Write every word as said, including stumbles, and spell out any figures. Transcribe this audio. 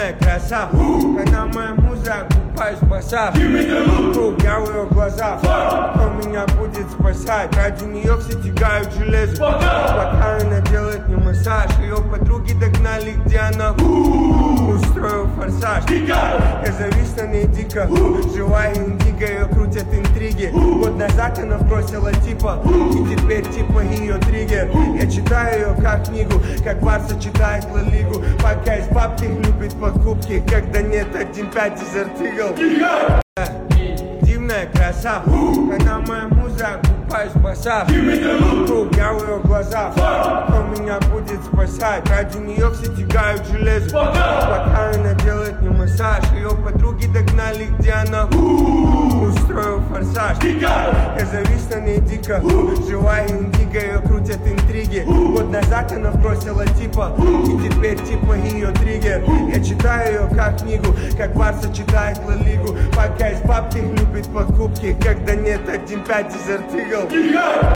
Дивная краса, она моя муза, купаюсь в массаж. Круг, я в ее глазах, кто меня будет спасать? Ради нее все тягают железо, пока она делает мне массаж. Ее подруги догнали, где она, устроил форсаж. Я завис на ней дико, живая индиго, ее крутят интриги. Год назад она бросила типа, и теперь типа ее триггер. Я читаю ее как книгу, как Барса читает Ла Лигу. Пока из бабки любит покупки, когда нет один пять из артигл. Дивная краса, она моя муза, купаюсь в массаж. Круг, я в ее глазах, кто меня будет спасать? Ради нее все тягают железо, пока она делает мне массаж. Ее подруги догнали, где она, устроил форсаж. Я завис на ней дико, живая индиго, ее крутят интриги. Год назад она бросила типа, и теперь типа ее триггер. Я читаю ее как книгу, как Барса читает Ла Лигу. Пока из бабки любит покупки, когда нет один пять из артигл.